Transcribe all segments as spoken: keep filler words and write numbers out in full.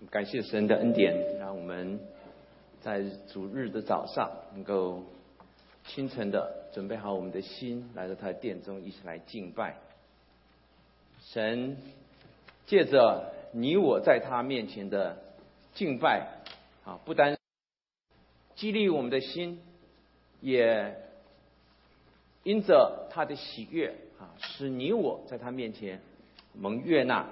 感谢神的恩典，让我们在主日的早上能够清晨的准备好我们的心，来到他的殿中一起来敬拜。神借着你我在他面前的敬拜啊，不单激励我们的心，也因着他的喜悦啊，使你我在他面前蒙悦纳。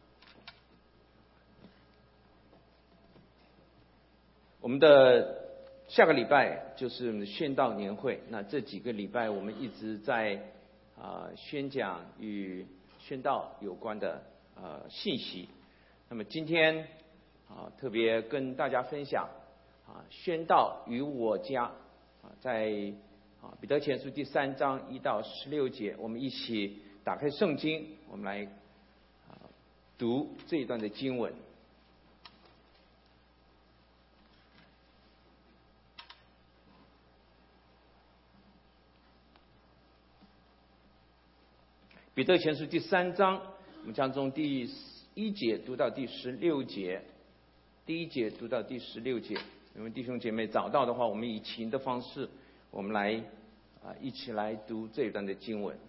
我们的下个礼拜就是我们的宣道年会，那这几个礼拜我们一直在啊、呃、宣讲与宣道有关的呃信息。那么今天啊、呃、特别跟大家分享啊宣道与我家啊，在啊彼得前书第三章一到十六节，我们一起打开圣经，我们来啊读这一段的经文。彼得前书第三章，我们将从第一节读到第十六节，第一节读到第十六节。因为弟兄姐妹找到的话，我们以琴的方式，我们来啊一起来读这一段的经文。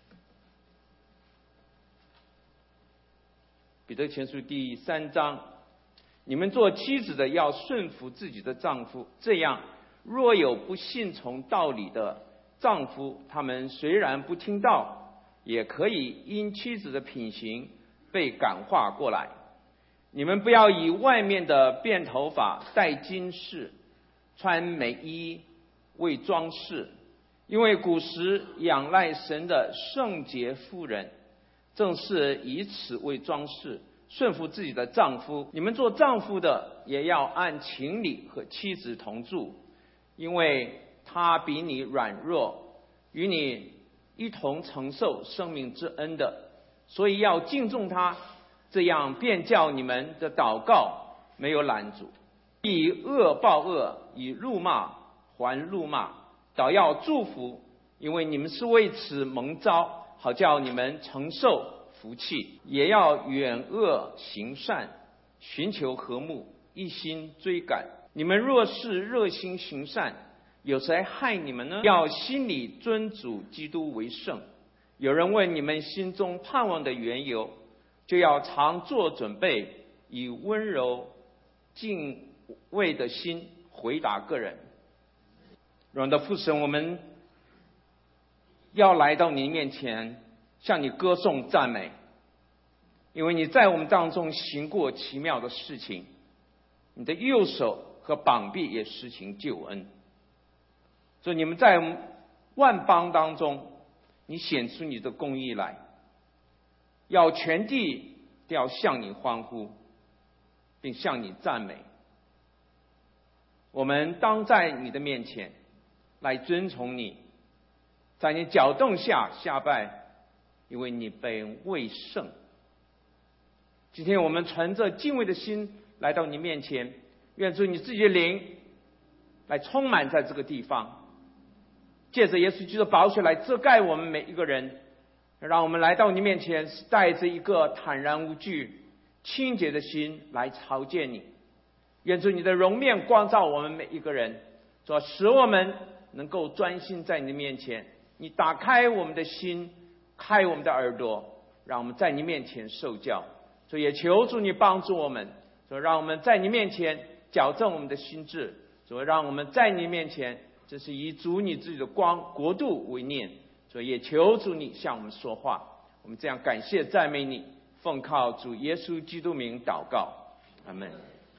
彼得前书第三章，你们做妻子的要顺服自己的丈夫，这样若有不信从道理的丈夫，他们虽然不听道，也可以因妻子的品行被感化过来。你们不要以外面的辫头发、戴金饰、穿美衣为装饰，因为古时仰赖神的圣洁妇人正是以此为装饰，顺服自己的丈夫。你们做丈夫的也要按情理和妻子同住，因为他比你软弱，与你一同承受生命之恩的，所以要敬重他，这样便叫你们的祷告没有拦阻。以恶报恶，以辱骂还辱骂，倒要祝福，因为你们是为此蒙召，好叫你们承受福气。也要远恶行善，寻求和睦，一心追赶。你们若是热心行善，有谁害你们呢？要心里尊主基督为圣。有人问你们心中盼望的缘由，就要常做准备，以温柔敬畏的心回答个人。荣耀的父神，我们要来到你面前，向你歌颂赞美，因为你在我们当中行过奇妙的事情，你的右手和膀臂也施行救恩。所以你们在万邦当中，你显出你的公义来，要全地都要向你欢呼，并向你赞美。我们当在你的面前来尊崇你，在你脚凳下下拜，因为你本为圣。今天我们存着敬畏的心来到你面前，愿主你自己的灵来充满在这个地方，借着耶稣基督的宝血来遮盖我们每一个人，让我们来到你面前是带着一个坦然无惧、清洁的心来朝见你。愿主你的容面光照我们每一个人，说使我们能够专心在你的面前。你打开我们的心，开我们的耳朵，让我们在你面前受教。所以也求主你帮助我们，说让我们在你面前矫正我们的心智，说让我们在你面前这是以主你自己的光国度为念。所以也求主你向我们说话，我们这样感谢赞美你，奉靠主耶稣基督名祷告，阿们。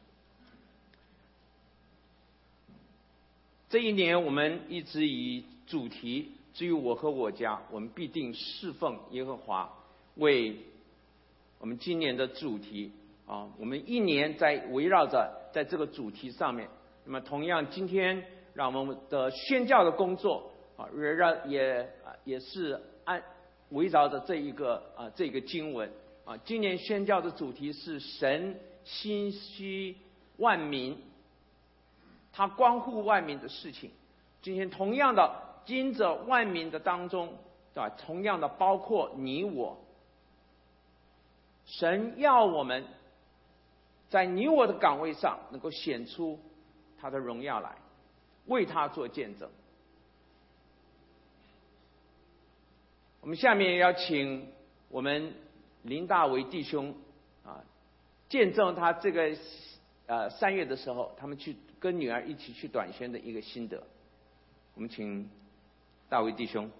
这一年我们一直以主题至于我和我家，我们必定侍奉耶和华为我们今年的主题啊，我们一年在围绕着在这个主题上面。那么同样今天让我们的宣教的工作啊，让也也是按围绕着这一个啊这个经文啊。今年宣教的主题是神心系万民，他关乎万民的事情。今天同样的，今着万民的当中，对吧？同样的包括你我。神要我们在你我的岗位上能够显出他的荣耀来，为他做见证。我们下面要请我们林大为弟兄啊，见证他这个呃三月的时候，他们去跟女儿一起去短宣的一个心得。我们请大为弟兄，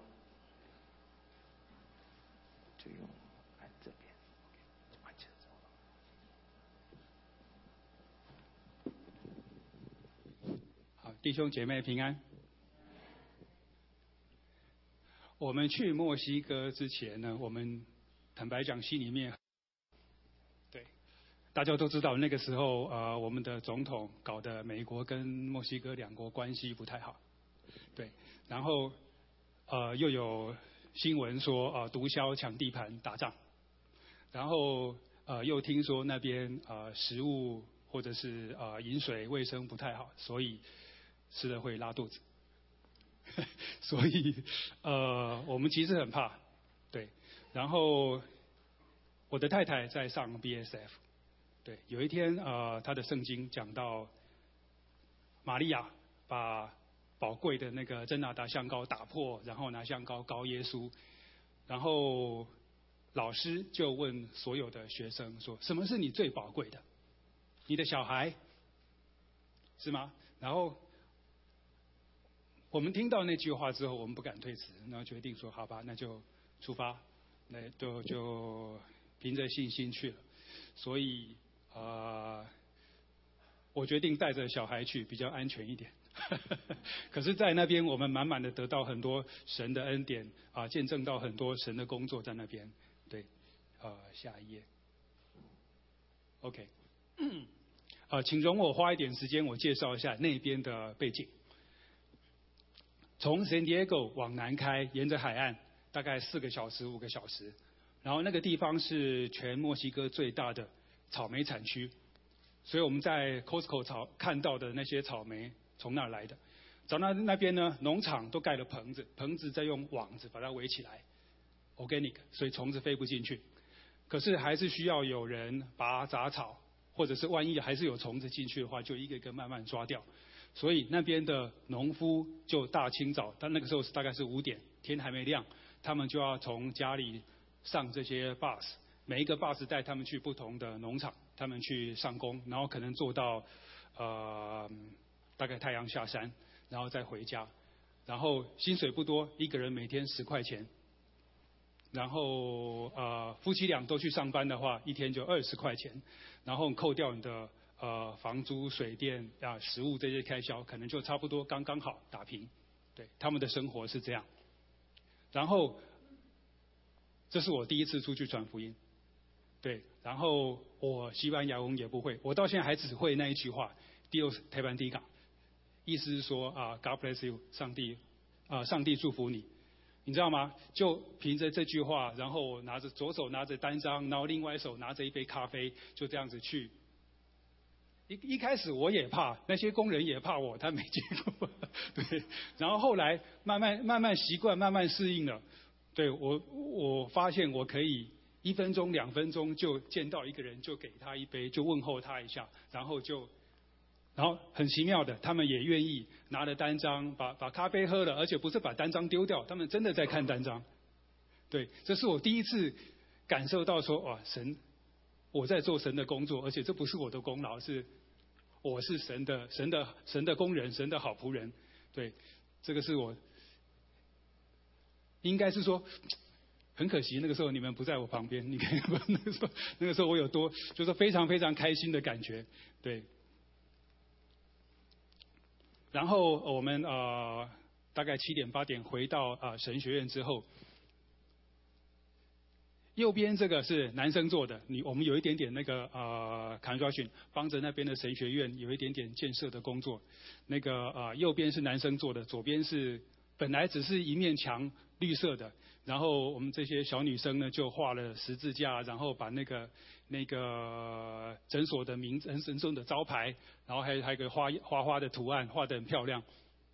就用来这边，往前走。好，弟兄姐妹平安。我们去墨西哥之前呢，我们坦白讲，心里面，对，大家都知道那个时候，呃，我们的总统搞得美国跟墨西哥两国关系不太好，对，然后呃又有新闻说呃毒枭抢地盘打仗，然后呃又听说那边呃食物或者是呃饮水卫生不太好，所以吃了会拉肚子。所以，呃，我们其实很怕，对。然后，我的太太在上 B S F， 对。有一天，呃，她的圣经讲到，玛利亚把宝贵的那个真拿达香膏打破，然后拿香膏膏耶稣。然后，老师就问所有的学生说：“什么是你最宝贵的？你的小孩，是吗？”然后。我们听到那句话之后，我们不敢推辞，然后决定说：“好吧，那就出发，那就就凭着信心去了。”所以啊、呃，我决定带着小孩去，比较安全一点。可是，在那边我们满满的得到很多神的恩典啊、呃，见证到很多神的工作在那边。对，呃，下一页。OK， 呃，请容我花一点时间，我介绍一下那边的背景。从 San Diego 往南开，沿着海岸，大概四个小时、五个小时。然后那个地方是全墨西哥最大的草莓产区，所以我们在 Costco 草看到的那些草莓从那儿来的。找到那边呢，农场都盖了棚子，棚子再用网子把它围起来 ，organic， 所以虫子飞不进去。可是还是需要有人拔杂草，或者是万一还是有虫子进去的话，就一个一个慢慢抓掉。所以那边的农夫就大清早，但那个时候是大概是五点，天还没亮，他们就要从家里上这些 bus， 每一个 bus 带他们去不同的农场，他们去上工，然后可能做到呃大概太阳下山，然后再回家，然后薪水不多，一个人每天十块钱，然后呃夫妻俩都去上班的话，一天就二十块钱，然后扣掉你的。呃，房租、水电啊、食物这些开销，可能就差不多刚刚好打平。对，他们的生活是这样。然后，这是我第一次出去传福音。对，然后我西班牙文也不会，我到现在还只会那一句话 ，Dios te bendiga， 意思是说啊 ，God bless you， 上帝啊，上帝祝福你。你知道吗？就凭着这句话，然后我拿着左手拿着单张，然后另外一手拿着一杯咖啡，就这样子去。一一开始我也怕，那些工人也怕我，他没见过，对。然后后来慢慢慢慢习惯，慢慢适应了。对我我发现我可以一分钟两分钟就见到一个人，就给他一杯，就问候他一下，然后就，然后很奇妙的，他们也愿意拿了单张，把把咖啡喝了，而且不是把单张丢掉，他们真的在看单张。对，这是我第一次感受到说，哇，神。我在做神的工作，而且这不是我的功劳，是我是神的神的神的工人，神的好仆人。对，这个是我应该是说，很可惜那个时候你们不在我旁边，你看那个时候那个时候我有多就是非常非常开心的感觉。对，然后我们呃大概七点八点回到啊、呃、神学院之后。右边这个是男生做的，你我们有一点点那个呃 construction， 帮着那边的神学院有一点点建设的工作。那个呃右边是男生做的，左边是本来只是一面墙绿色的，然后我们这些小女生呢就画了十字架，然后把那个那个诊所的名人神中的招牌，然后还有还有个花花花的图案，画得很漂亮。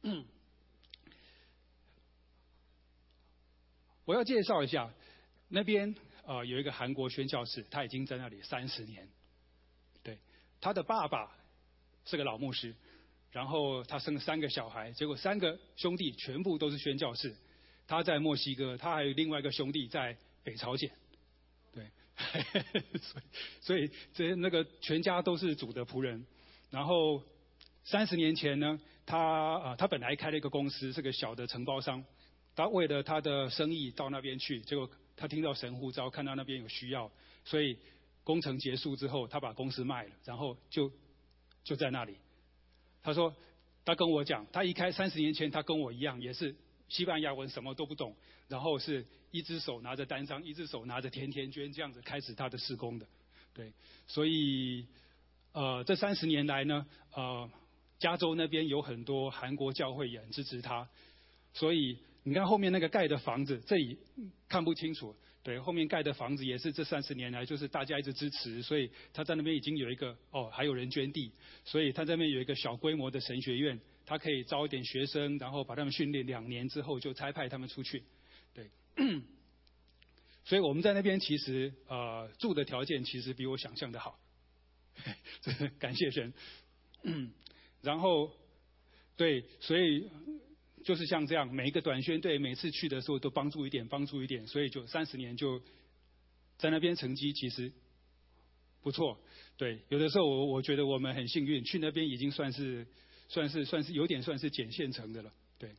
我要介绍一下那边。呃，有一个韩国宣教士，他已经在那里三十年，对， 他的爸爸是个老牧师，然后他生了三个小孩，结果三个兄弟全部都是宣教士。他在墨西哥，他还有另外一个兄弟在北朝鲜，对，所以所以这那个全家都是主的仆人。然后三十年前呢，他啊、呃、他本来开了一个公司，是个小的承包商。他为了他的生意到那边去，结果他听到神呼召，看到那边有需要，所以工程结束之后，他把公司卖了，然后就就在那里。他说，他跟我讲，他一开三十年前，他跟我一样，也是西班牙文什么都不懂，然后是一只手拿着单张，一只手拿着甜甜圈，这样子开始他的事工的。对，所以呃，这三十年来呢，呃，加州那边有很多韩国教会也很支持他，所以你看后面那个盖的房子，这里看不清楚。对，后面盖的房子也是这三十年来，就是大家一直支持，所以他在那边已经有一个哦，还有人捐地，所以他在那边有一个小规模的神学院，他可以招一点学生，然后把他们训练两年之后就差派他们出去。对，所以我们在那边其实呃住的条件其实比我想象的好，感谢神。然后对，所以。就是像这样，每一个短宣队每次去的时候都帮助一点，帮助一点，所以就三十年就在那边成绩其实不错。对，有的时候我我觉得我们很幸运，去那边已经算是算是算是有点算是捡现成的了。对。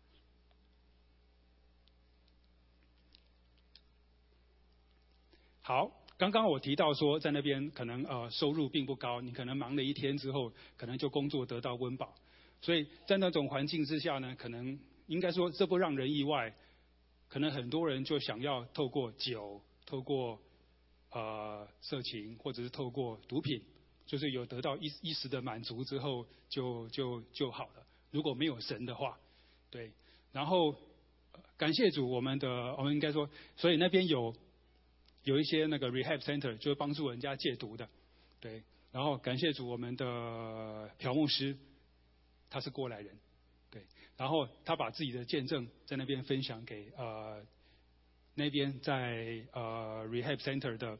好，刚刚我提到说在那边可能呃收入并不高，你可能忙了一天之后，可能就工作得到温饱。所以在那种环境之下呢，可能应该说这不让人意外，可能很多人就想要透过酒、透过呃色情，或者是透过毒品，就是有得到一一时的满足之后就就就好了。如果没有神的话，对。然后感谢主，我们的我们应该说，所以那边有有一些那个 rehab center， 就是帮助人家戒毒的，对。然后感谢主，我们的朴牧师。他是过来人，对，然后他把自己的见证在那边分享给呃那边在呃 rehab center 的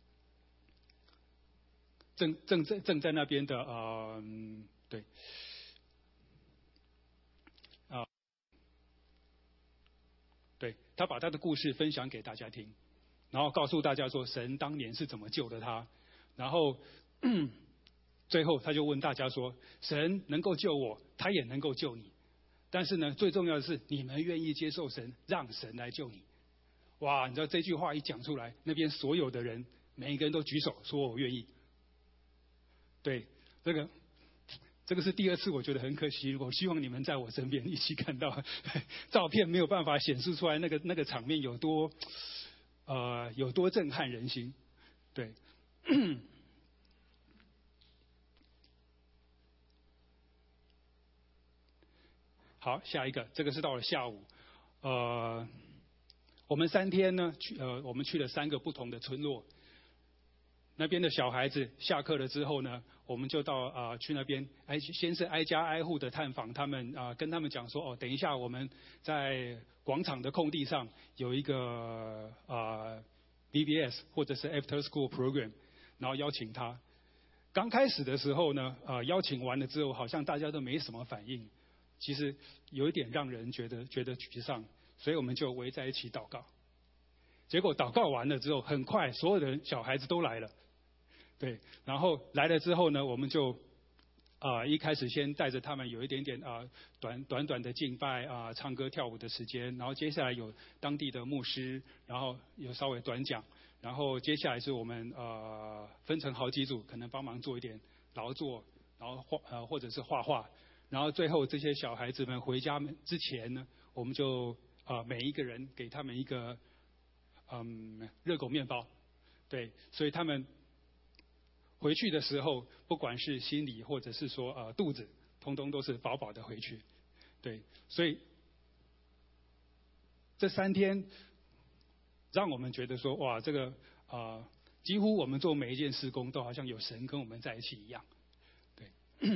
正正正正在那边的呃对啊、呃、对，他把他的故事分享给大家听，然后告诉大家说神当年是怎么救的他，然后。最后他就问大家说，神能够救我，他也能够救你，但是呢最重要的是你们愿意接受神，让神来救你。哇，你知道这句话一讲出来，那边所有的人每一个人都举手说我愿意。对，这个这个是第二次，我觉得很可惜，我希望你们在我身边一起看到照片，没有办法显示出来那个那个场面有多呃有多震撼人心。对。好，下一个，这个是到了下午，呃，我们三天呢，去呃，我们去了三个不同的村落，那边的小孩子下课了之后呢，我们就到啊、呃、去那边，挨先是挨家挨户的探访他们啊、呃，跟他们讲说，哦，等一下我们在广场的空地上有一个啊、呃、B B S 或者是 After School Program， 然后邀请他。刚开始的时候呢，呃，邀请完了之后，好像大家都没什么反应。其实有一点让人觉得觉得沮丧，所以我们就围在一起祷告。结果祷告完了之后，很快所有的小孩子都来了，对，然后来了之后呢，我们就啊、呃、一开始先带着他们有一点点啊、呃、短短短的敬拜啊、呃、唱歌跳舞的时间，然后接下来有当地的牧师，然后有稍微短讲，然后接下来是我们呃分成好几组，可能帮忙做一点劳作，然后画呃或者是画画。然后最后这些小孩子们回家之前呢，我们就啊、呃、每一个人给他们一个嗯热狗面包，对，所以他们回去的时候，不管是心里或者是说呃肚子，通通都是饱饱的回去，对，所以这三天让我们觉得说哇，这个啊、呃、几乎我们做每一件事工都好像有神跟我们在一起一样，对。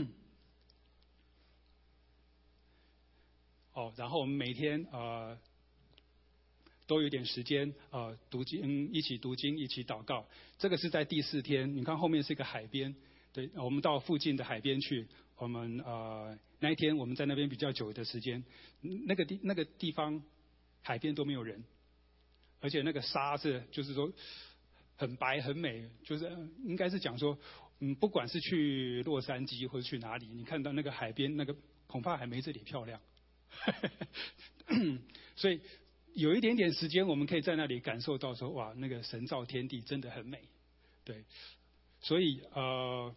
哦，然后我们每天呃都有点时间呃读经，一起读经，一起祷告。这个是在第四天，你看后面是一个海边， 对，我们到附近的海边去。我们呃那一天我们在那边比较久的时间，那个地那个地方海边都没有人，而且那个沙是就是说很白很美，就是应该是讲说，嗯，不管是去洛杉矶或者去哪里，你看到那个海边那个恐怕还没这里漂亮。所以有一点点时间，我们可以在那里感受到说，哇，那个神造天地真的很美，对，所以呃。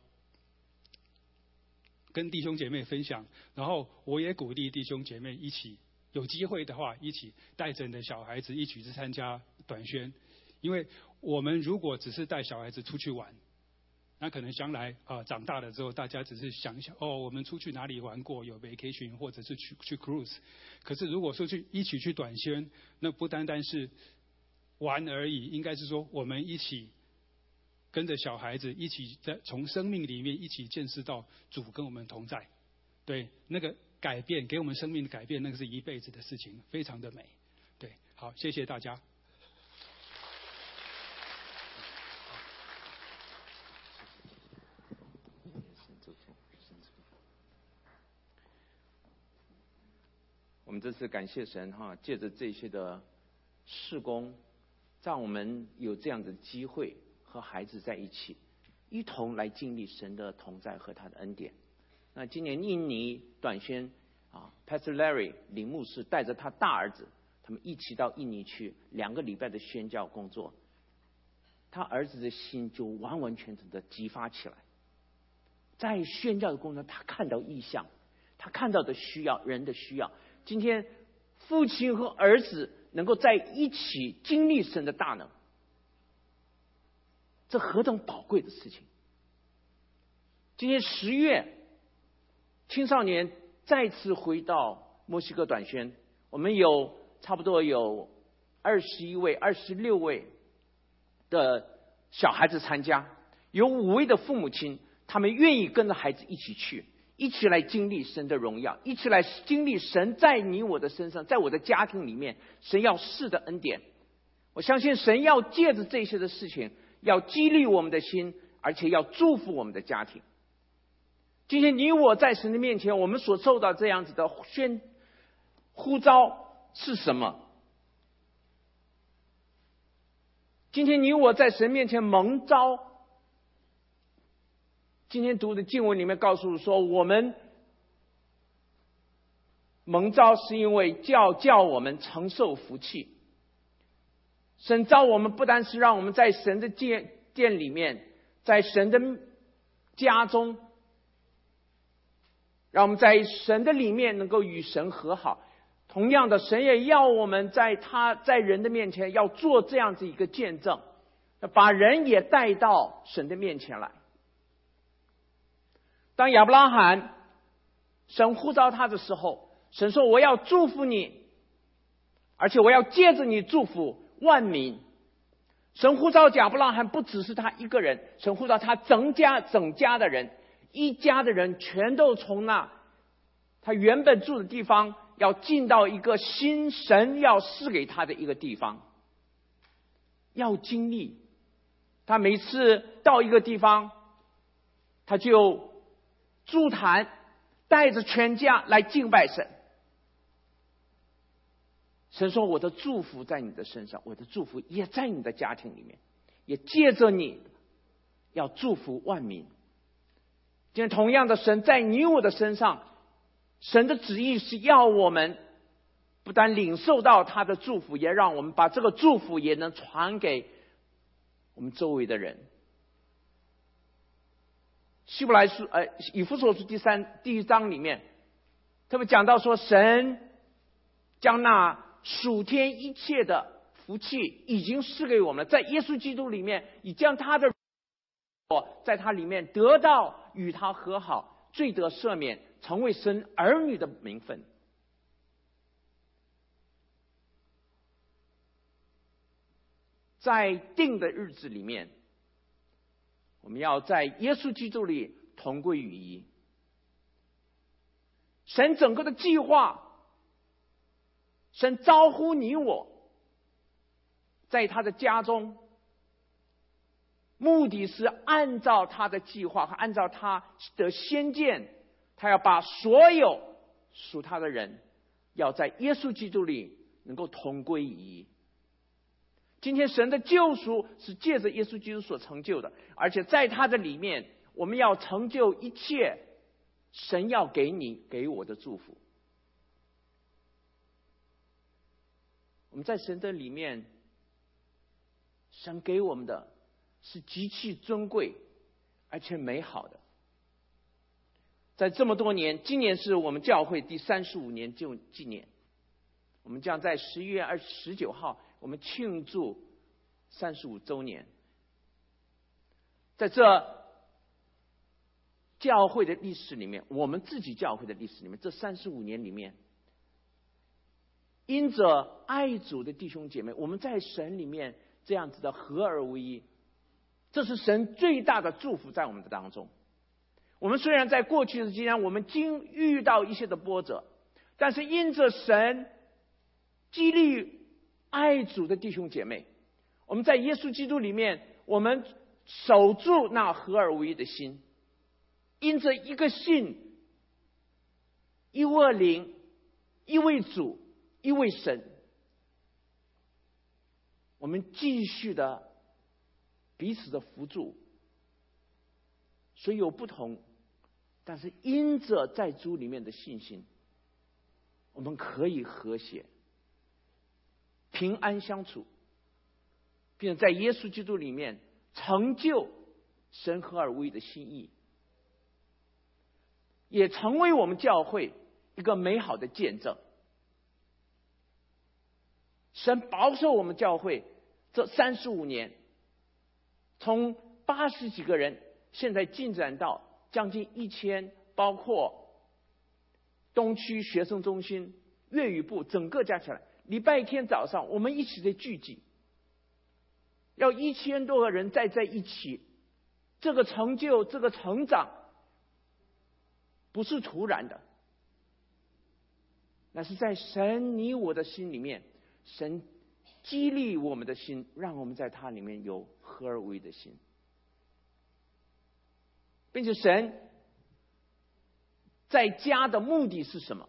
跟弟兄姐妹分享，然后我也鼓励弟兄姐妹一起有机会的话，一起带着你的小孩子一起去参加短宣，因为我们如果只是带小孩子出去玩，那可能将来啊、呃、长大了之后，大家只是想一想，哦，我们出去哪里玩过，有 vacation 或者是去去 cruise， 可是如果说去一起去短宣，那不单单是玩而已，应该是说我们一起。跟着小孩子一起在从生命里面一起见识到主跟我们同在，对那个改变给我们生命的改变，那个是一辈子的事情，非常的美。对，好，谢谢大家。 我们这次感谢神哈，借着这些的事工，让我们有这样的机会。和孩子在一起，一同来经历神的同在和他的恩典。那今年印尼短宣啊 ，Pastor Larry 林牧师带着他大儿子，他们一起到印尼去两个礼拜的宣教工作。他儿子的心就完完全全的激发起来，在宣教的工作，他看到异象，他看到的需要，人的需要。今天父亲和儿子能够在一起经历神的大能。这何等宝贵的事情！今年十月，青少年再次回到墨西哥短宣，我们有差不多有二十一位、二十六位的小孩子参加，有五位的父母亲，他们愿意跟着孩子一起去，一起来经历神的荣耀，一起来经历神在你我的身上，在我的家庭里面，神要施的恩典。我相信神要借着这些的事情。要激励我们的心，而且要祝福我们的家庭。今天你我在神的面前，我们所受到这样子的宣呼召是什么？今天你我在神面前蒙召。今天读的经文里面告诉说，我们蒙召是因为叫叫我们承受福气。神召我们不单是让我们在神的殿殿里面，在神的家中，让我们在神的里面能够与神和好。同样的，神也要我们在他在人的面前要做这样子一个见证，把人也带到神的面前来。当亚伯拉罕神呼召他的时候，神说我要祝福你，而且我要借着你祝福万民。神呼召亚伯拉罕不只是他一个人，神呼召他整家整家的人，一家的人全都从那他原本住的地方要进到一个新神要赐给他的一个地方，要经历。他每次到一个地方，他就筑坛，带着全家来敬拜神。神说我的祝福在你的身上，我的祝福也在你的家庭里面，也借着你要祝福万民。今天同样的，神在你我的身上，神的旨意是要我们不但领受到他的祝福，也让我们把这个祝福也能传给我们周围的人。希伯来书呃以弗所书第三第一章里面特别讲到说，神将那属天一切的福气已经赐给我们了，在耶稣基督里面已将他的在他里面得到与他和好，罪得赦免，成为神儿女的名分。在定的日子里面，我们要在耶稣基督里同归于一。神整个的计划，神招呼你我，在他的家中， 目的是按照他的计划和按照他的先见，他要把所有属他的人要在耶稣基督里能够同归于一。今天神的救赎是借着耶稣基督所成就的，而且在他的里面，我们要成就一切神要给你给我的祝福。我们在神的里面，神给我们的是极其尊贵而且美好的。在这么多年，今年是我们教会第三十五年就纪念，我们将在十一月二十九号我们庆祝三十五周年。在这教会的历史里面，我们自己教会的历史里面，这三十五年里面，因着爱主的弟兄姐妹，我们在神里面这样子的合而为一，这是神最大的祝福在我们的当中。我们虽然在过去的期间，我们经遇到一些的波折，但是因着神激励爱主的弟兄姐妹，我们在耶稣基督里面，我们守住那合而为一的心，因着一个信，一位灵，一位主，一位神，我们继续的彼此的扶助，虽有不同，但是因着在主里面的信心，我们可以和谐平安相处，并且在耶稣基督里面成就神合而为一的心意，也成为我们教会一个美好的见证。神保守我们教会这三十五年，从八十几个人现在进展到将近一千，包括东区学生中心、粤语部，整个加起来，礼拜天早上我们一起的聚集，要一千多个人再在一起，这个成就，这个成长不是突然的，那是在神你我的心里面，神激励我们的心，让我们在他里面有合而为一的心，并且神在家的目的是什么？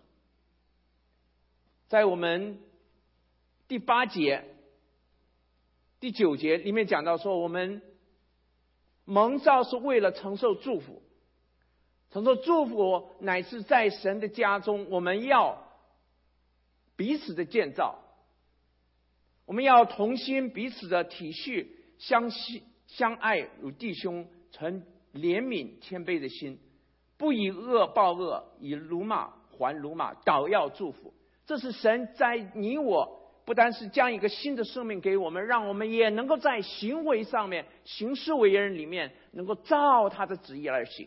在我们第八节、第九节里面讲到说，我们蒙召是为了承受祝福，承受祝福乃是在神的家中，我们要彼此的建造，我们要同心彼此的体恤，相惜相爱，如弟兄，存怜悯谦卑的心，不以恶报恶，以辱骂还辱骂，倒要祝福。这是神在你我不单是将一个新的生命给我们，让我们也能够在行为上面、行事为人里面能够照他的旨意而行。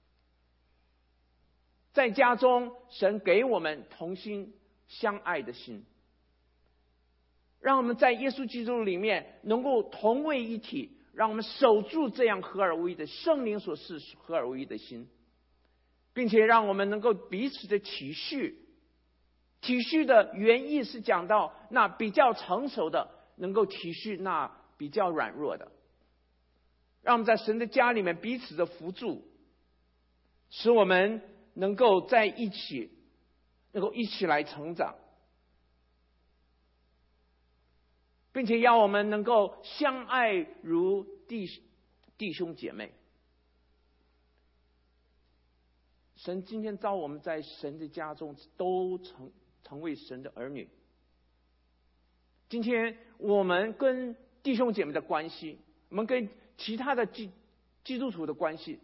在家中，神给我们同心相爱的心，让我们在耶稣基督里面能够同为一体，让我们守住这样合而为一的圣灵所示合而为一的心，并且让我们能够彼此的体恤。体恤的原意是讲到那比较成熟的能够体恤那比较软弱的，让我们在神的家里面彼此的扶助，使我们能够在一起，能够一起来成长，并且要我们能够相爱如弟弟兄姐妹。神今天召我们在神的家中都成成为神的儿女。今天我们跟弟兄姐妹的关系，我们跟其他的基基督徒的关系，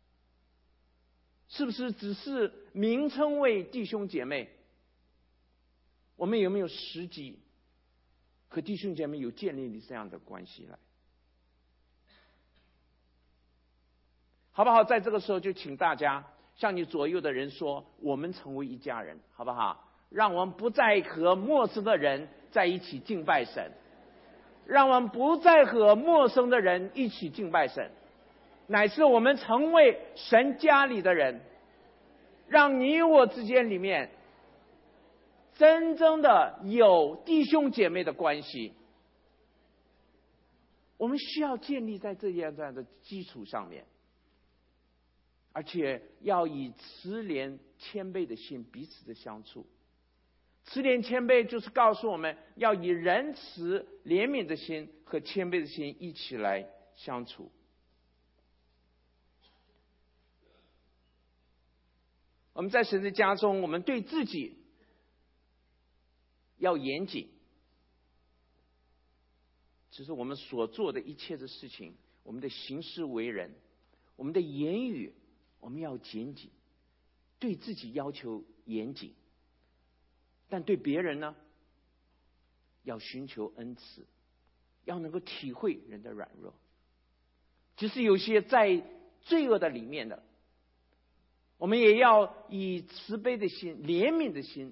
是不是只是名称为弟兄姐妹？我们有没有实际和弟兄姐妹有建立这样的关系来？好不好？在这个时候就请大家向你左右的人说，我们成为一家人，好不好？让我们不再和陌生的人在一起敬拜神，让我们不再和陌生的人一起敬拜神，乃是我们成为神家里的人，让你我之间里面真正的有弟兄姐妹的关系。 我们需要建立在这样这样的基础上面，而且要以慈怜谦卑的心彼此的相处。慈怜谦卑就是告诉我们要以仁慈怜悯的心和谦卑的心一起来相处。我们在神的家中，我们对自己要严谨，就是我们所做的一切的事情，我们的行事为人，我们的言语，我们要严谨，对自己要求严谨，但对别人呢，要寻求恩慈，要能够体会人的软弱。即使有些在罪恶的里面的，我们也要以慈悲的心、怜悯的心，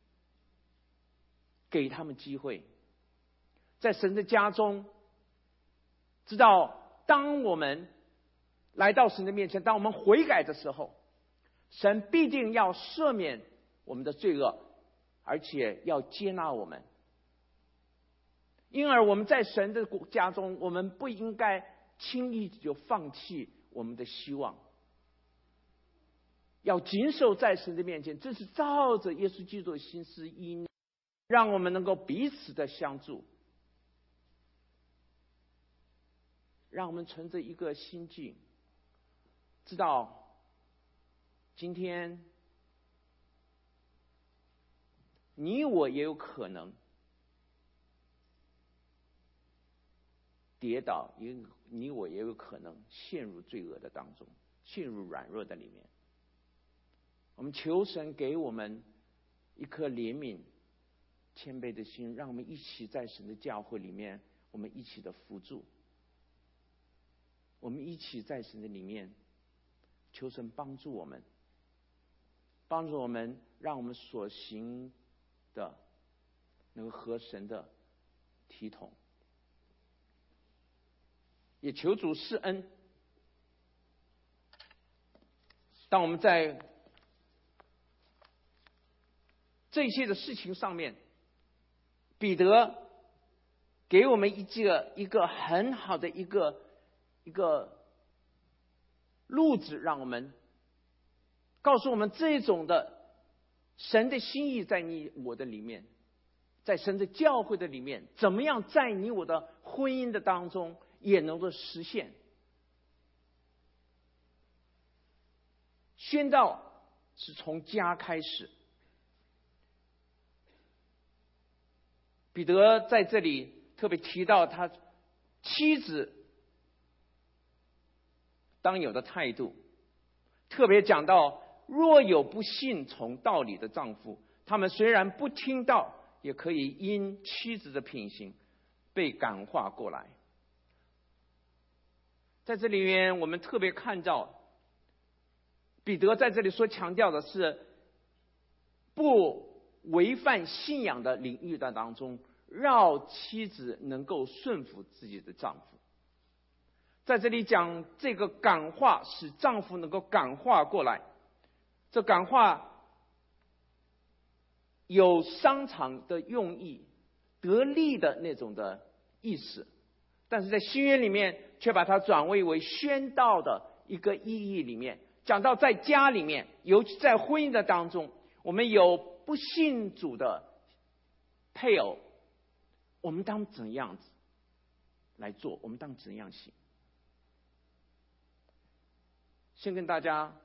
给他们机会。在神的家中，知道当我们来到神的面前，当我们悔改的时候，神必定要赦免我们的罪恶，而且要接纳我们。因而我们在神的家中，我们不应该轻易就放弃我们的希望，要谨守在神的面前，这是照着耶稣基督的心思意念，让我们能够彼此的相助，让我们存着一个心境，知道今天你我也有可能跌倒，也你我也有可能陷入罪恶的当中，陷入软弱的里面。我们求神给我们一颗怜悯谦卑的心，让我们一起在神的教会里面，我们一起的扶助，我们一起在神的里面求神帮助我们，帮助我们，让我们所行的能够合神的体统。也求主施恩，当我们在这些的事情上面，彼得给我们一个一个很好的一个一个路子，让我们告诉我们这种的神的心意在你我的里面，在神的教会的里面，怎么样在你我的婚姻的当中也能够实现。宣道是从家开始。彼得在这里特别提到他妻子当有的态度，特别讲到若有不信从道理的丈夫，他们虽然不听道，也可以因妻子的品行被感化过来。在这里面我们特别看到彼得在这里所强调的是不违反信仰的领域的当中，让妻子能够顺服自己的丈夫。在这里讲这个感化，使丈夫能够感化过来，这感化有商场的用意，得利的那种的意思，但是在新约里面却把它转为为宣道的一个意义里面，讲到在家里面，尤其在婚姻的当中，我们有不信主的配偶，我们当怎样子来做，我们当怎样行。先跟大家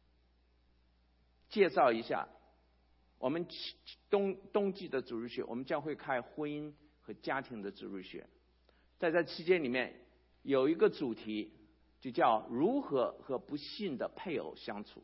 介绍一下，我们冬冬季的主日学，我们将会开婚姻和家庭的主日学。在这期间里面有一个主题，就叫如何和不信的配偶相处。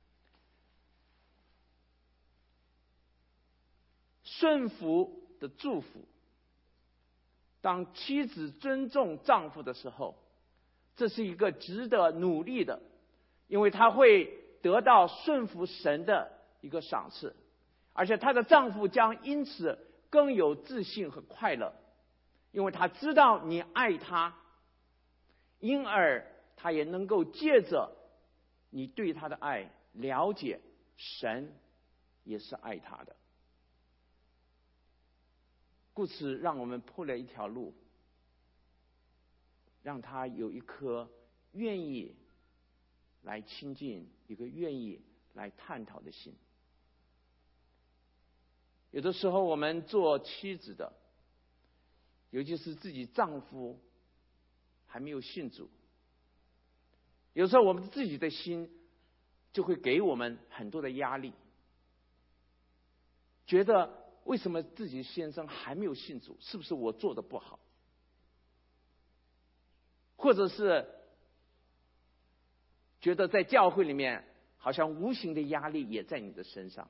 顺服的祝福，当妻子尊重丈夫的时候，这是一个值得努力的，因为她会得到顺服神的一个赏赐，而且她的丈夫将因此更有自信和快乐，因为他知道你爱他，因而他也能够借着你对他的爱，了解神也是爱他的。故此让我们铺了一条路， 让他有一颗愿意来亲近、一个愿意来探讨的心。有的时候我们做妻子的，尤其是自己丈夫还没有信主，有时候我们自己的心就会给我们很多的压力，觉得为什么自己先生还没有信主？是不是我做的不好？或者是觉得在教会里面好像无形的压力也在你的身上。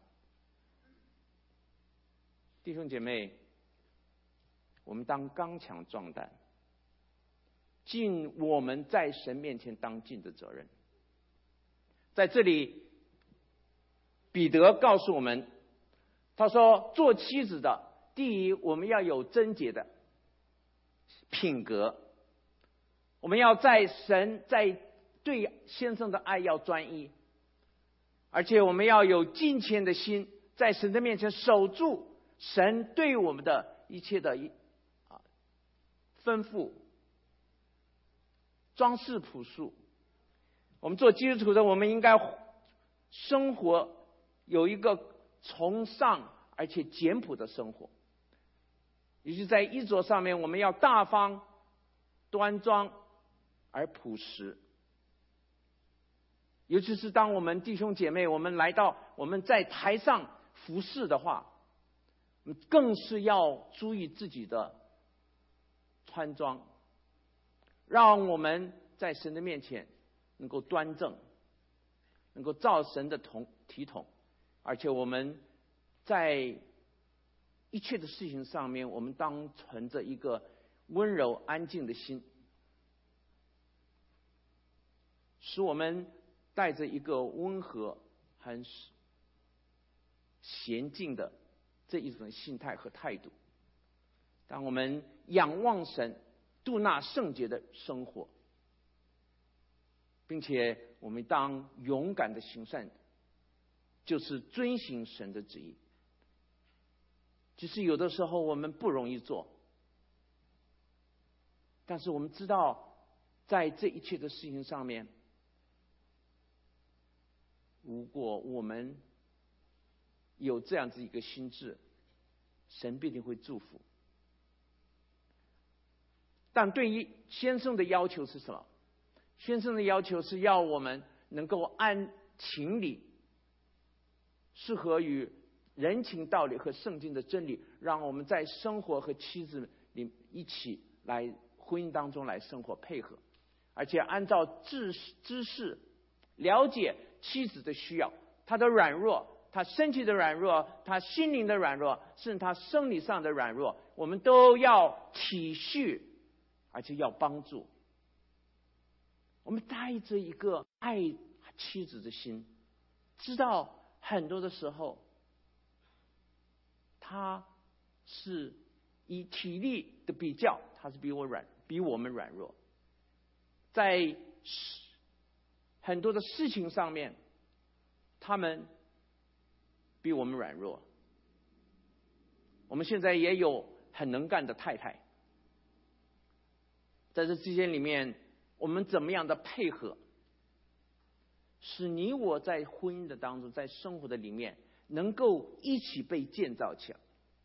弟兄姐妹，我们当刚强壮胆，尽我们在神面前当尽的责任。在这里，彼得告诉我们，他说做妻子的，第一，我们要有贞洁的品格，我们要在神在对先生的爱要专一，而且我们要有敬虔的心，在神的面前守住神对我们的一切的啊吩咐，装饰朴素。我们做基督徒的，我们应该生活有一个崇尚而且简朴的生活，也就是在衣着上面，我们要大方、端庄而朴实。尤其是当我们弟兄姐妹，我们来到我们在台上服侍的话，更是要注意自己的穿装，让我们在神的面前能够端正，能够照神的统体统，而且我们在一切的事情上面，我们当存着一个温柔安静的心，使我们带着一个温和很娴静的这一种心态和态度。当我们仰望神，度那圣洁的生活，并且我们当勇敢的行善，就是遵行神的旨意。其实有的时候我们不容易做，但是我们知道在这一切的事情上面，如果我们有这样子一个心智，神必定会祝福。但对于先生的要求是什么？先生的要求是要我们能够按情理，适合于人情道理和圣经的真理，让我们在生活和妻子里一起来婚姻当中来生活配合，而且按照知知识了解妻子的需要，她的软弱，她身体的软弱，她心灵的软弱，甚至她生理上的软弱，我们都要体恤，而且要帮助。我们带着一个爱妻子的心，知道很多的时候他是以体力的比较，他是比我软，比我们软弱，在很多的事情上面他们比我们软弱。我们现在也有很能干的太太，在这之间里面，我们怎么样的配合，使你我在婚姻的当中，在生活的里面能够一起被建造起来。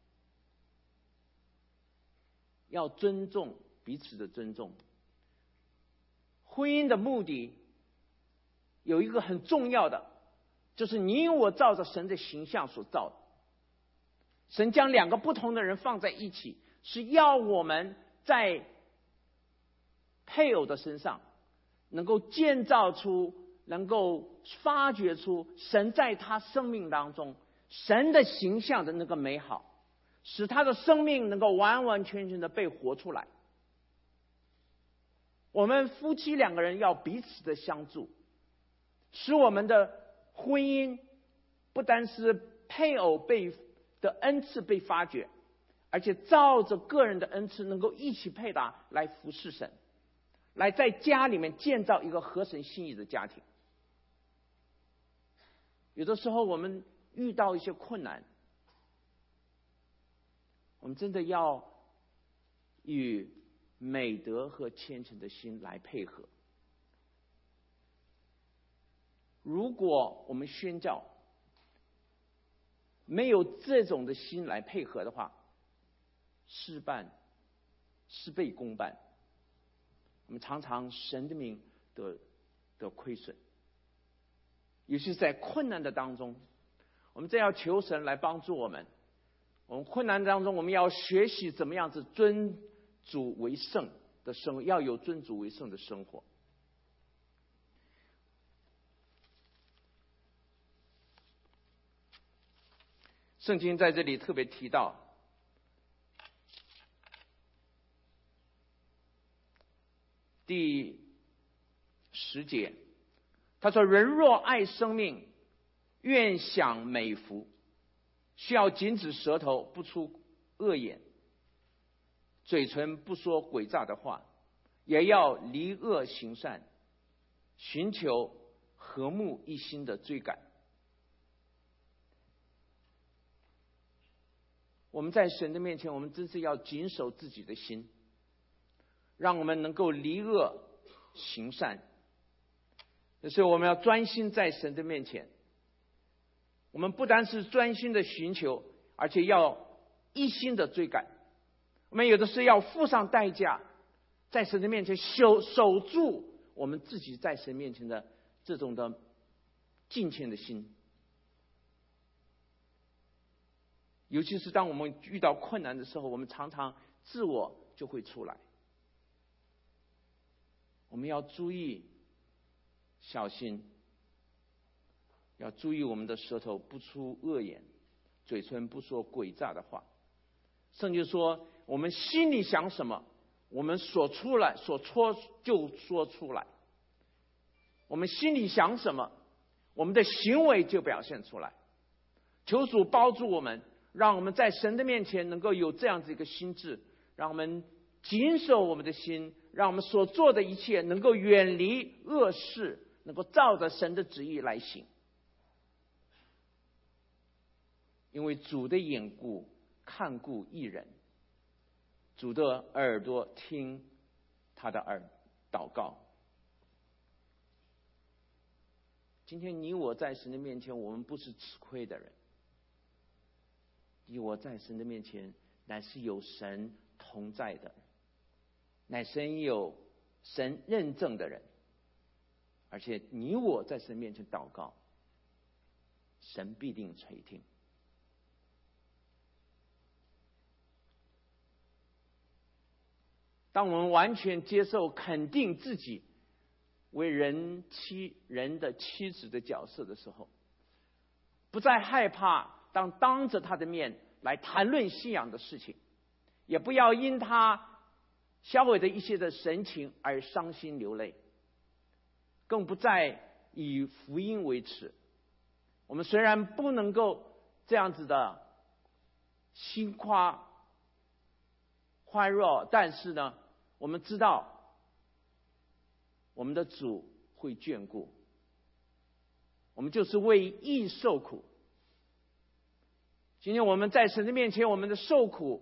要尊重彼此的尊重。婚姻的目的有一个很重要的，就是你我照着神的形象所造的。神将两个不同的人放在一起，是要我们在配偶的身上能够建造出，能够发掘出神在他生命当中神的形象的那个美好，使他的生命能够完完全全的被活出来。我们夫妻两个人要彼此的相助，使我们的婚姻不单是配偶被的恩赐被发掘，而且照着个人的恩赐能够一起配搭来服侍神，来在家里面建造一个合神心意的家庭。有的时候我们遇到一些困难，我们真的要与美德和虔诚的心来配合。如果我们宣教没有这种的心来配合的话，事半事倍功半，我们常常神的名得得亏损。尤其是在困难的当中，我们真要求神来帮助我们。我们困难当中，我们要学习怎么样子尊主为圣的生活，要有尊主为圣的生活。圣经在这里特别提到，第十节，他说：“人若爱生命，愿享美福，需要禁止舌头不出恶言，嘴唇不说诡诈的话，也要离恶行善，寻求和睦一心的追赶。”我们在神的面前，我们真是要谨守自己的心，让我们能够离恶行善。所以我们要专心在神的面前，我们不单是专心的寻求，而且要一心的追赶。我们有的是要付上代价，在神的面前守守住我们自己在神面前的这种的敬虔的心。尤其是当我们遇到困难的时候，我们常常自我就会出来。我们要注意小心，要注意我们的舌头不出恶言，嘴唇不说诡诈的话。圣经说，我们心里想什么，我们所出来所说就说出来。我们心里想什么，我们的行为就表现出来。求主帮助我们，让我们在神的面前能够有这样子一个心智，让我们谨守我们的心，让我们所做的一切能够远离恶事，能够照着神的旨意来行。因为主的眼顾看顾义人，主的耳朵听他的耳祷告。今天你我在神的面前，我们不是吃亏的人，你我在神的面前乃是有神同在的，乃神有神认证的人。而且你我在神面前祷告，神必定垂听。当我们完全接受肯定自己为人妻人的妻子的角色的时候，不再害怕当当着他的面来谈论信仰的事情，也不要因他销毁的一些的神情而伤心流泪，更不再以福音为耻。我们虽然不能够这样子的心夸欢乐，但是呢，我们知道我们的主会眷顾我们，就是为义受苦。今天我们在神的面前，我们的受苦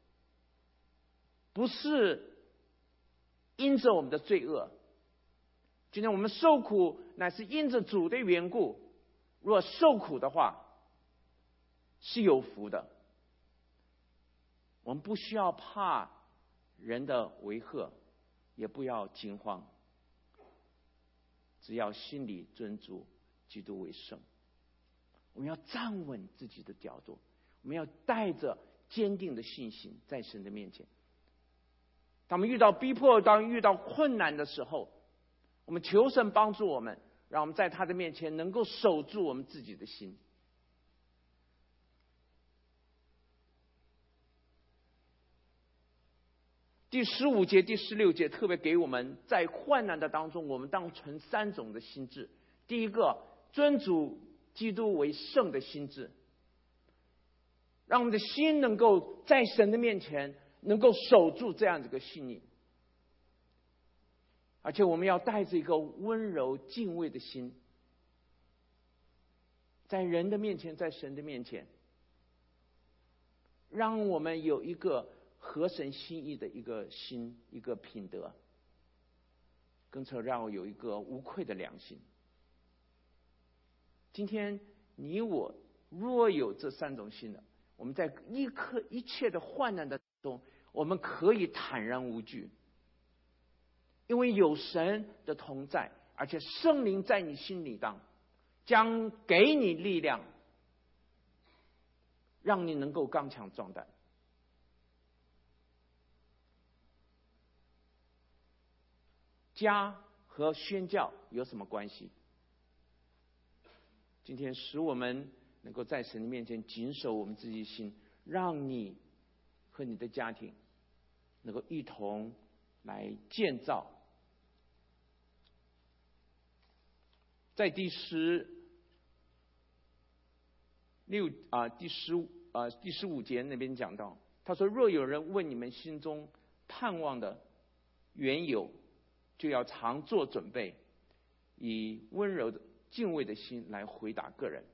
不是因着我们的罪恶，今天我们受苦乃是因着主的缘故。若受苦的话是有福的，我们不需要怕人的威吓，也不要惊慌，只要心里尊主基督为圣。我们要站稳自己的角度，我们要带着坚定的信心在神的面前。当我们遇到逼迫，当遇到困难的时候，我们求神帮助我们，让我们在他的面前能够守住我们自己的心。第十五节、第十六节特别给我们在患难的当中，我们当存三种的心志。第一个，尊主基督为圣的心志，让我们的心能够在神的面前能够守住这样的一个信念，而且我们要带着一个温柔敬畏的心，在人的面前，在神的面前，让我们有一个合神心意的一个心，一个品德，更是让我有一个无愧的良心。今天你我若有这三种心的，我们在一刻一切的患难的中，我们可以坦然无惧，因为有神的同在，而且圣灵在你心里当，将给你力量，让你能够刚强壮胆。家和宣教有什么关系？今天使我们能够在神的面前谨守我们自己心，让你和你的家庭能够一同来建造。在第十六啊第十五啊第十五节那边讲到，他说：若有人问你们心中盼望的缘由，就要常做准备，以温柔的敬畏的心来回答个人。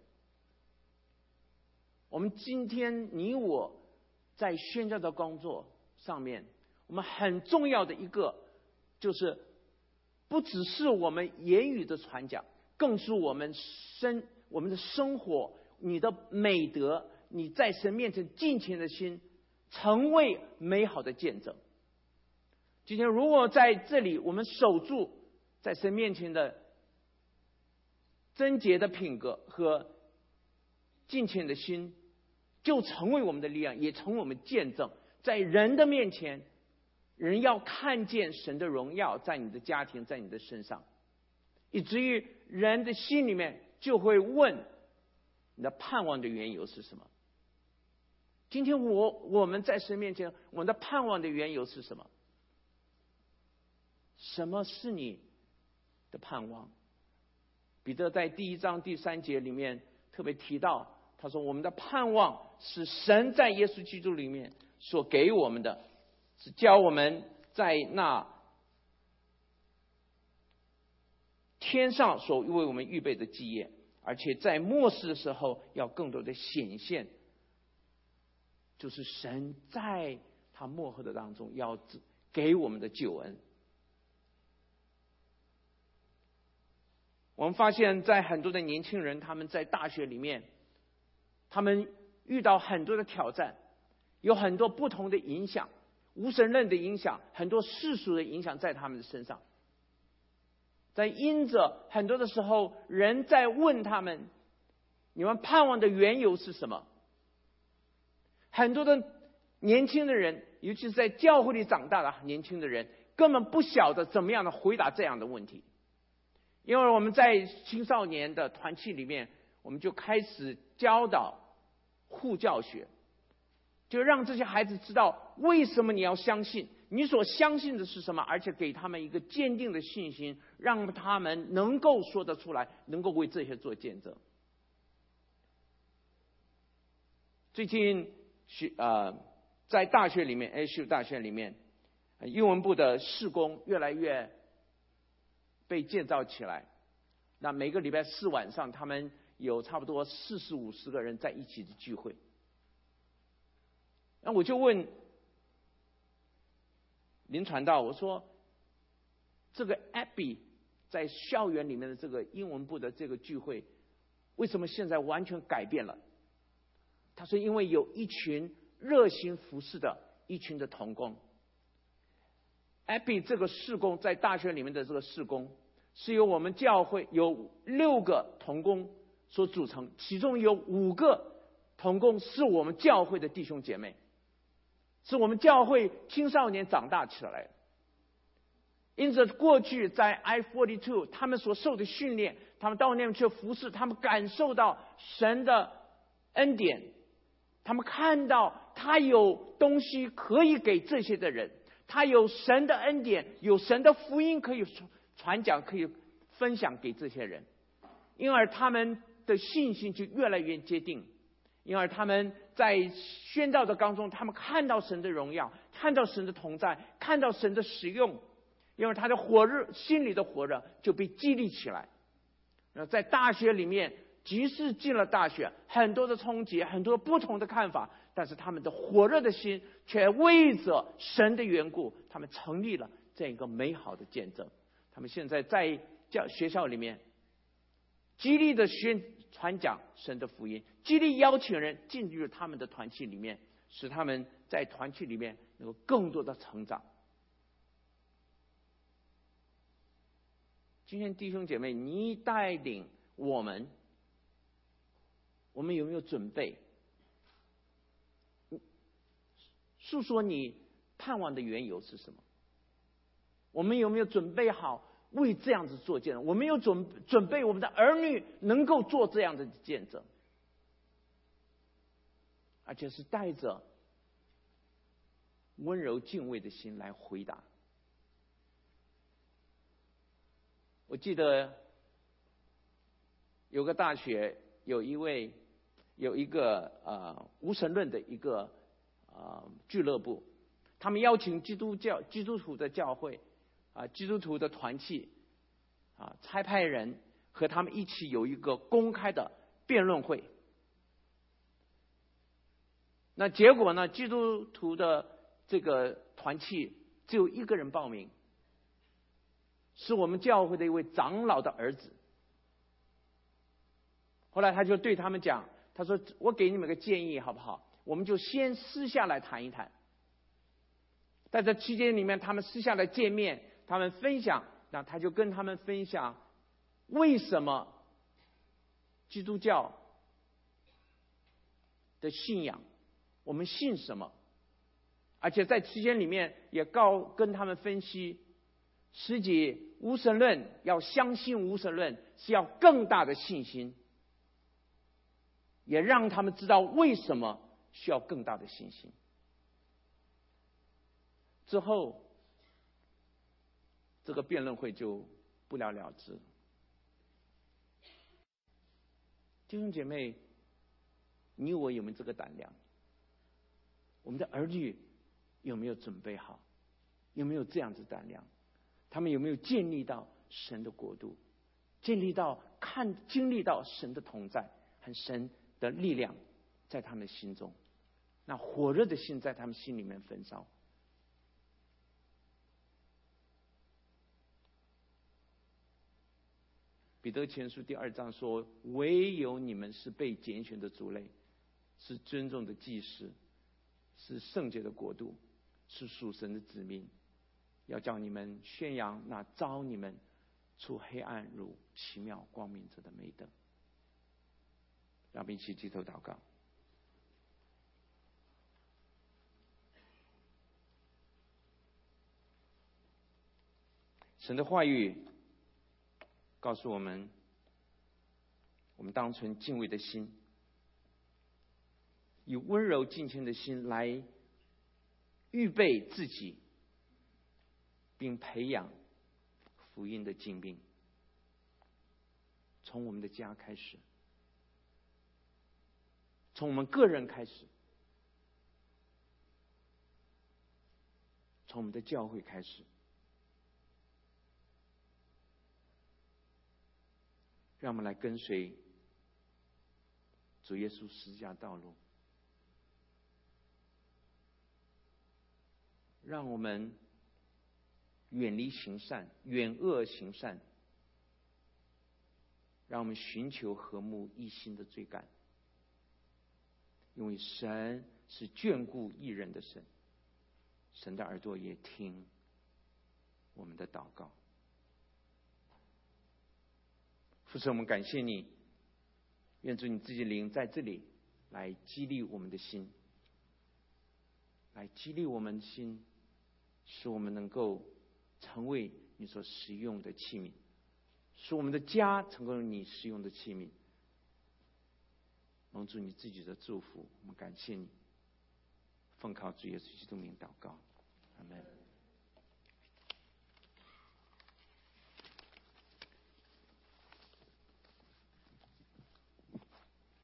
我们今天你我在宣教的工作上面，我们很重要的一个就是不只是我们言语的传讲，更是我们生我们的生活，你的美德，你在神面前敬虔的心，成为美好的见证。今天如果在这里我们守住在神面前的贞洁的品格和敬虔的心，就成为我们的力量，也成为我们见证。在人的面前，人要看见神的荣耀在你的家庭，在你的身上，以至于人的心里面就会问你的盼望的缘由是什么。今天我我们在神面前，我们的盼望的缘由是什么？什么是你的盼望？彼得在第一章第三节里面特别提到，他说我们的盼望是神在耶稣基督里面所给我们的，是教我们在那天上所为我们预备的基业，而且在末世的时候要更多的显现，就是神在他末后的当中要给我们的救恩。我们发现在很多的年轻人，他们在大学里面，他们遇到很多的挑战，有很多不同的影响，无神论的影响，很多世俗的影响在他们的身上。在因着很多的时候，人在问他们，你们盼望的缘由是什么？很多的年轻的人，尤其是在教会里长大的年轻的人，根本不晓得怎么样的回答这样的问题。因为我们在青少年的团契里面，我们就开始教导护教学，就让这些孩子知道为什么你要相信，你所相信的是什么，而且给他们一个坚定的信心，让他们能够说得出来，能够为这些做见证。最近学呃在大学里面 ，A S U 大学里面，英文部的事工越来越被建造起来。那每个礼拜四晚上，他们有差不多四十五十个人在一起的聚会。那我就问林传道，我说这个 Abby 在校园里面的这个英文部的这个聚会，为什么现在完全改变了？他说因为有一群热心服侍的一群的同工。Abby 这个事工在大学里面的这个事工，是由我们教会有六个同工所组成，其中有五个同工是我们教会的弟兄姐妹，是我们教会青少年长大起来的。因此过去在 I 四十二 他们所受的训练，他们到那边去服侍，他们感受到神的恩典，他们看到他有东西可以给这些的人，他有神的恩典，有神的福音可以传讲，可以分享给这些人，因而他们的信心就越来越坚定，因而他们在宣道的当中，他们看到神的荣耀，看到神的同在，看到神的使用，因为他的火热，心里的火热就被激励起来。在大学里面， 即使进了大学，很多的冲击，很多不同的看法，但是他们的火热的心却为着神的缘故，他们成立了这样一个美好的见证。他们现在在教学校里面极力的宣传讲神的福音，极力邀请人进入他们的团契里面，使他们在团契里面能够更多的成长。今天弟兄姐妹，你带领我们，我们有没有准备？诉说你盼望的缘由是什么？我们有没有准备好为这样子做见证？我们有准准备我们的儿女能够做这样的见证，而且是带着温柔敬畏的心来回答。我记得有个大学有一位有一个呃无神论的一个呃俱乐部，他们邀请基督教基督徒的教会啊、呃、基督徒的团契啊、呃、差派人和他们一起有一个公开的辩论会。那结果呢，基督徒的这个团契只有一个人报名，是我们教会的一位长老的儿子。后来他就对他们讲，他说我给你们个建议好不好，我们就先私下来谈一谈。在这期间里面，他们私下来见面，他们分享，那他就跟他们分享为什么基督教的信仰，我们信什么，而且在期间里面也告跟他们分析，实际无神论要相信无神论是要更大的信心，也让他们知道为什么需要更大的信心。之后这个辩论会就不了了之。弟兄姐妹，你我有没有这个胆量？我们的儿女有没有准备好？有没有这样子胆量？他们有没有建立到神的国度，建立到看经历到神的同在和神的力量在他们心中？那火热的心在他们心里面焚烧。彼得前书第二章说，唯有你们是被拣选的族类，是尊重的祭司，是圣洁的国度，是属神的子民，要叫你们宣扬那召你们出黑暗入奇妙光明者的美德。让我们一起低头祷告。神的话语告诉我们，我们当存敬畏的心，以温柔敬虔的心来预备自己，并培养福音的精兵。从我们的家开始，从我们个人开始，从我们的教会开始，让我们来跟随主耶稣十字架道路，让我们远离行善，远恶行善，让我们寻求和睦一心的追赶，因为神是眷顾义人的神，神的耳朵也听我们的祷告。父神，我们感谢你，愿主你自己灵在这里来激励我们的心，来激励我们的心，使我们能够成为你所使用的器皿，使我们的家成为你使用的器皿。蒙主你自己的祝福，我们感谢你，奉靠主耶稣基督名祷告，阿们。